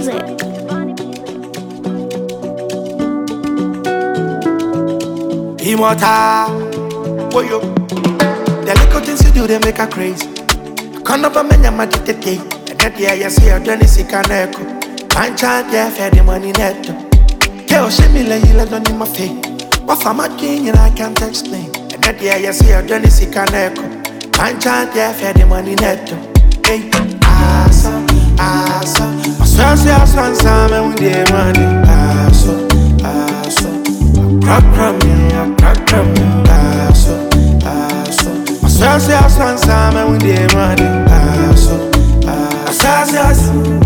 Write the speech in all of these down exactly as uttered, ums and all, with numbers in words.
music. Immortal, boy, yo. The little things you do, they make her crazy. Come up and make your money today. And that year, you see, I've done this, you can echo. One child, yeah, fair the money net. Tell me, like you let on in my face. But for my king, and I can't explain. And that year, you see, I've done this, you can echo. One child, yeah, fair the money net. Hey, asa, asa. I swear, say, I swear, some with the money. Asa, asa. Crack from me, I crack from me. Asa, asa. I swear, say, I swear, some with the money. Asa, asa, asa.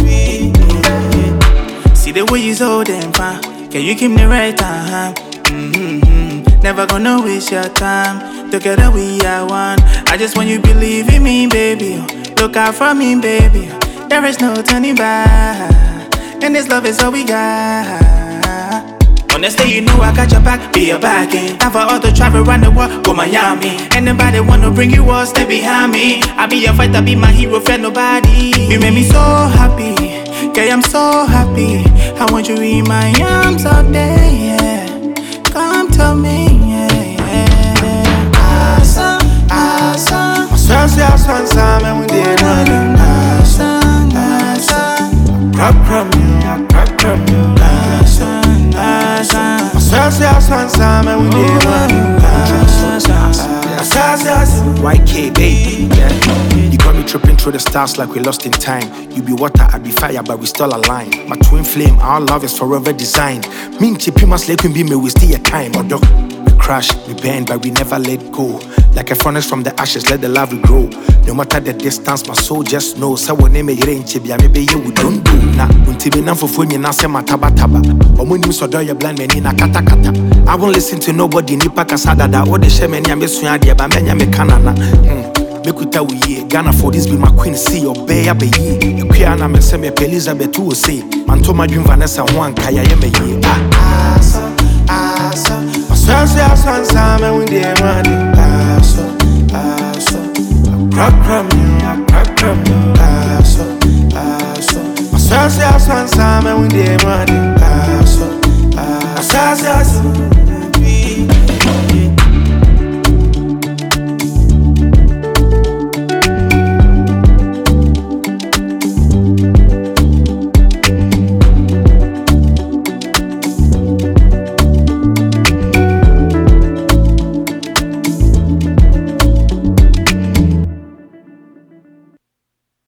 See the way you so damn fine. Can you keep me right time? Mm-hmm. Never gonna waste your time. Together we are one. I just want you to believe in me, baby. Look out for me, baby. There is no turning back. And this love is all we got. Honestly, you know I got your back, be your backing. Time for all the travel around the world, go Miami. Anybody wanna bring you all, stay behind me. I be your fighter, be my hero, fear nobody. You made me so happy, yeah, I'm so happy. I want you in my arms all day, yeah. Come to me, yeah, yeah. Awesome, awesome. I swear, say I swear, some with the money. Awesome, awesome. Crack from me, I crack from me. Awesome, awesome. I swear, say I swear, some with the money. Y K, baby, yeah. You got me tripping through the stars like we lost in time. You be water, I be fire, but we still aligned. My twin flame, our love is forever designed. Me and Chippy must let be me, we still your time. But dog, we crash, we bend, but we never let go. Like a furnace from the ashes, let the love grow. No matter the distance, my soul just knows. So when name a rain chibia, maybe you we don't do. Nah, until we know for fun, you say mataba taba. Or when you saw your blind men in a kata kata. I won't listen to nobody, nipa kasada da. Or the shaman yamisuya, but menya me canana. Make we tell we Ghana for this be my queen, see your bay abe ye. You can't me say me Elizabeth will say. Man to my dream Vanessa one kaya yeme ye. Asa, asa. I swear, say I swear, some with the money. Asa, asa. Crack from me, I crack from me. Asa, asa. I swear, say I swear, some with the money. Asa, asa, asa.